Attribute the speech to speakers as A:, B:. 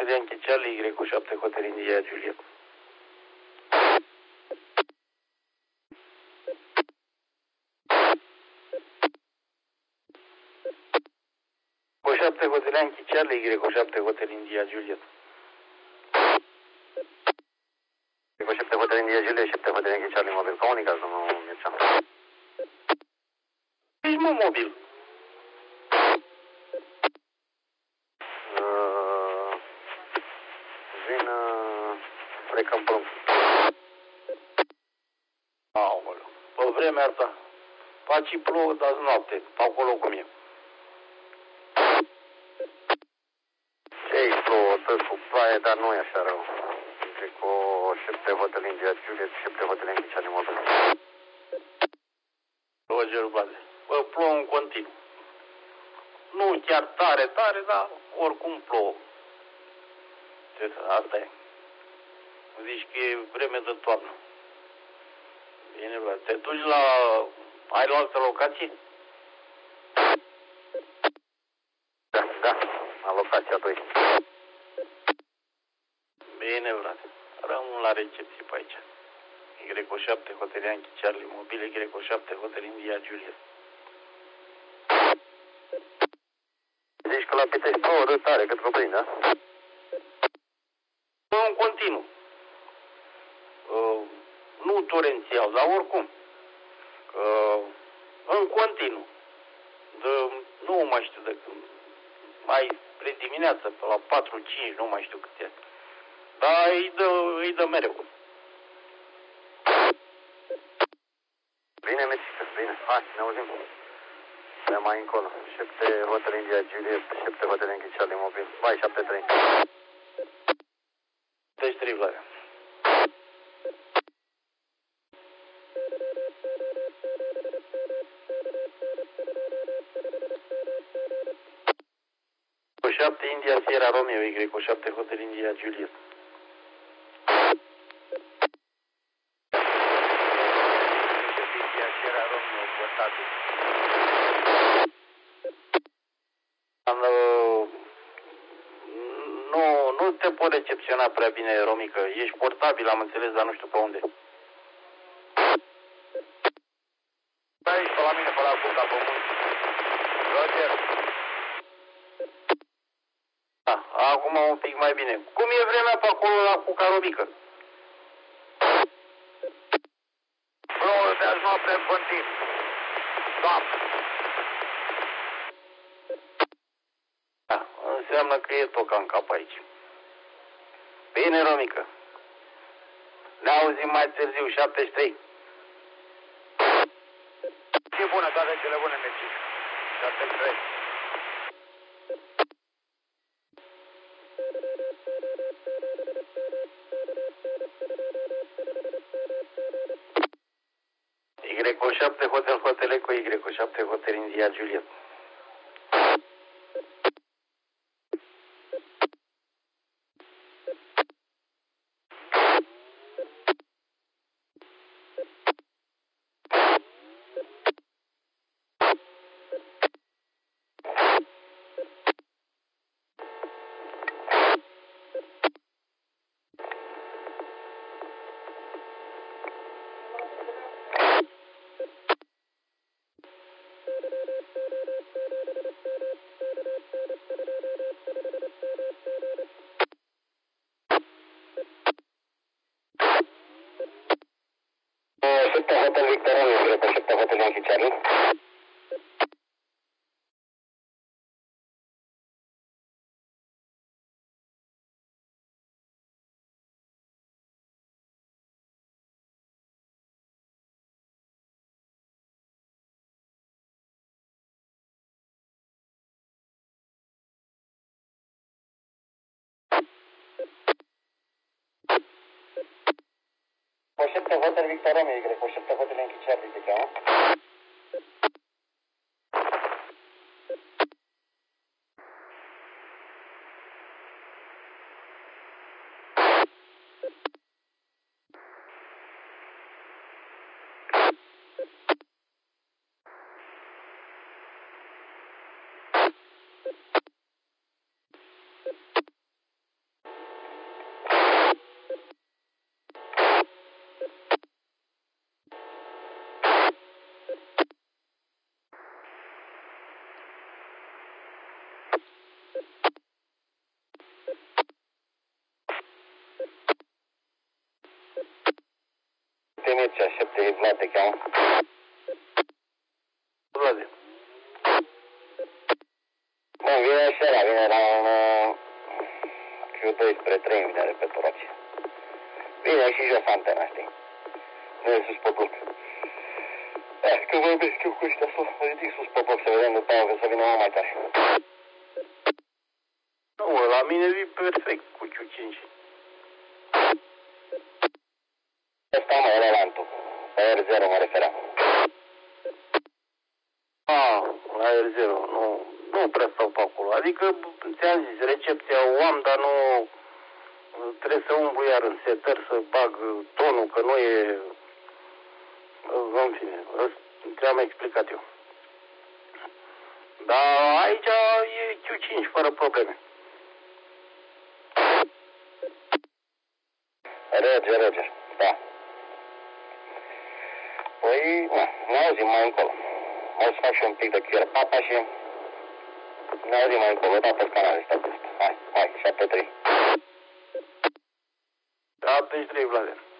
A: Hotel Yankee Charlie, Y7 Hotel India Juliet. Y7 Hotel Yankee Charlie, Y7 Hotel India Juliet. Y7 Hotel India Juliet, 7 Hotel Yankee Charlie mobil. Comunicați, domnul Mircea. Ești mă mobil. Vin spre Câmpul. Aoleu, pe vremea asta. Faci plouă, dar noapte, acolo cum e. Ce-i plouă, tot cu ploaie, dar nu e așa rău. Cred că o 7 Hotel India Juliet, 7 Hotel Yankee Charlie mobil. Roger Baze. Bă, plouă în continuu. Nu chiar tare, dar oricum plouă. Asta e. Zici că e vreme de toamnă. Bine, bă, te duci la... Ai la altă locație? Da, la locația 2. Bine, frate. Rămân la recepție pe aici. Y7 Hotel Yankee Charlie mobil, Y7 Hotel India Juliet. Zici că la Pitești plouă de tare, cât cuprind, da? În continuu. Nu torențial, dar oricum. În continuu. Nu mai știu de când. Mai spre dimineață, pe la 4-5, nu mai știu cât e. Dar îi dă mereu. Bine, Mețică, bine. Hai, ne auzim. Pe mai încolo. 7 Hotel India Juliet, 7 Hotel Yankee Charlie mobil. Vai, 7-3. Deci 3, Vlad. Y7 India Sierra Romeo, Y7 Hotel India Juliet. India Sierra Romeo, portabil. Nu te pot recepționa prea bine, Romică. Ești portabil, am înțeles, dar nu știu pe unde. Aici, pe la mine, pe la Cuca Pământ. Roger. Acum un pic mai bine. Cum e vremea pe acolo la Cuca, Romică? Plouă de azi noapte în continuu. Doamne. Înseamnă că e toca în cap aici. Bine, Romică. Ne auzim mai târziu, 73. Ce bună, toate cele bune, Mețic. 73. Y7 Hotel Eco, Y7 Hotel India Juliet. Hotel Victor Romeo, Y7 Hotel Yankee Charlie. Y7 Hotel Victor Romeo, Y7 Hotel Yankee Charlie te cheamă.
B: 7, Vlad te cheamă.
A: Vlade.
B: Bă, vine seara, vine la un Q2 spre 3 de repeturație. Vine și jos antena, știi? Nu e sus pe bloc. Că vorbesc eu cu ăștia sus, ridic sus pe bloc să vedem după aia, că să vină mult mai tare.
A: Nu, la mine vii perfect cu Q5.
B: Ăsta mă, relevantul. Pe R0 mă refeream.
A: La R0, nu prea stau pe acolo. Adică, ți-am zis, recepția o am, dar nu trebuie să umblu iar în setări, să bag tonul, că nu e... În fine, ți-am explicat eu. Dar aici e Q5 fără probleme.
B: Roger, da. Păi, ne auzim mai încolo. O să fac și un pic de chiar papa și ne auzim mai încolo, da, pe canalul ăsta. Hai, 7-3.
A: 73, Vladen.